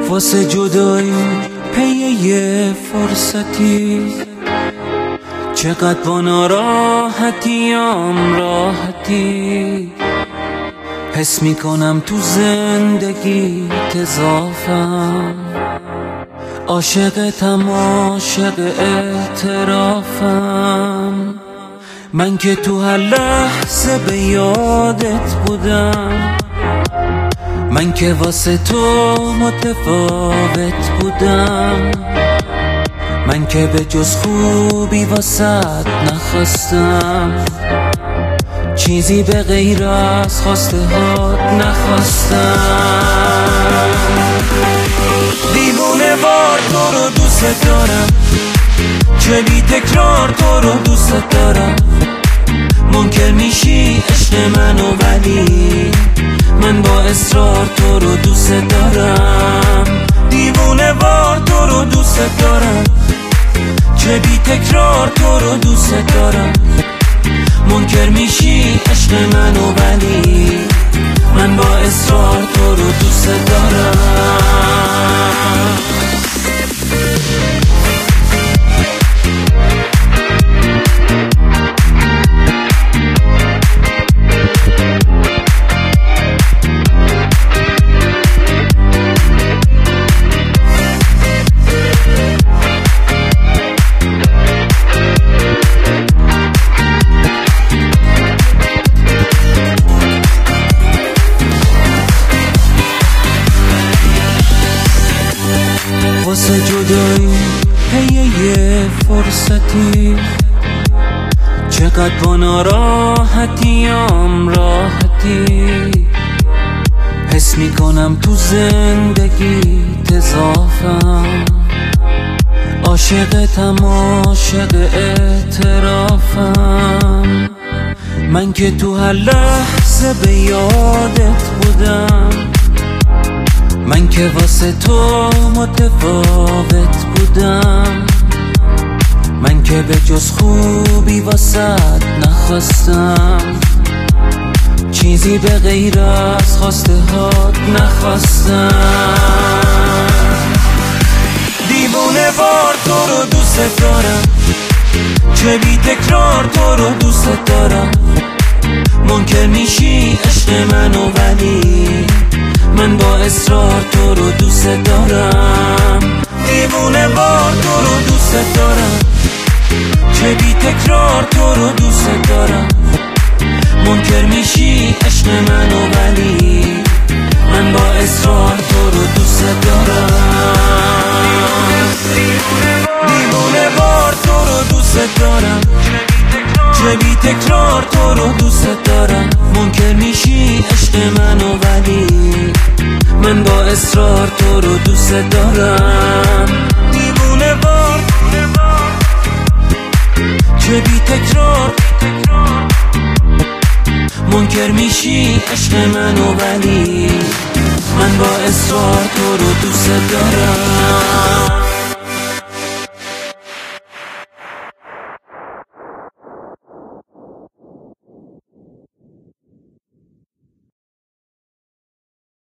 واسه جدایی پی یه فرصتی، چقدر با ناراحتیام راحتی. حس میکنم تو زندگی اضافم، عاشقتم عاشق اعترافم. من که تو هر لحظه به یادت بودم، من که واسه تو متفاوت بودم. من که به جز خوبی واسط نخواستم، چیزی به غیر از خواسته هات نخواستم. دیوونه وار تو رو دوست دارم، چه بی تکرار تو رو دوست دارم. منکر میشی عشق منو ولی من با اصرار تو رو دوست دارم. دیوونه وار تو رو دوست دارم، چه بی تکرار تو رو دوست دارم. منکر میشی عشق منو ولی من با اصرار تو رو دوست دارم. واسه جدایی پی یه فرصتی، چقدر با ناراحتیام راحتی. حس میکنم تو زندگی اضافم، عاشقتم عاشق اعترافم. من که تو هر لحظه به یادت بودم، من که واسه تو متفاوت بودم. من که به جز خوبی واسط نخواستم، چیزی به غیر از خواسته هات نخواستم. دیوونه وار تو رو دوست دارم، چه بی تکرار تو رو دوست دارم. منکر میشی عشق منو ولی من با اصرار تو رو دوست دارم. دیوونه وار تو رو دوست دارم، چه بی تکرار تو رو دوست دارم. منکر میشی عشق منو ولی من با اصرار تو رو دوست دارم. دیوونه وار تو رو دوست دارم، چه بی تکرار تو رو دوست دارم. منکر میشی عشق منو ولی من با اصرار تو رو دوست دارم. دیوونه وار چه بی تکرار، منکر میشی عشق منو ولی من با اصرار تو رو دوست دارم.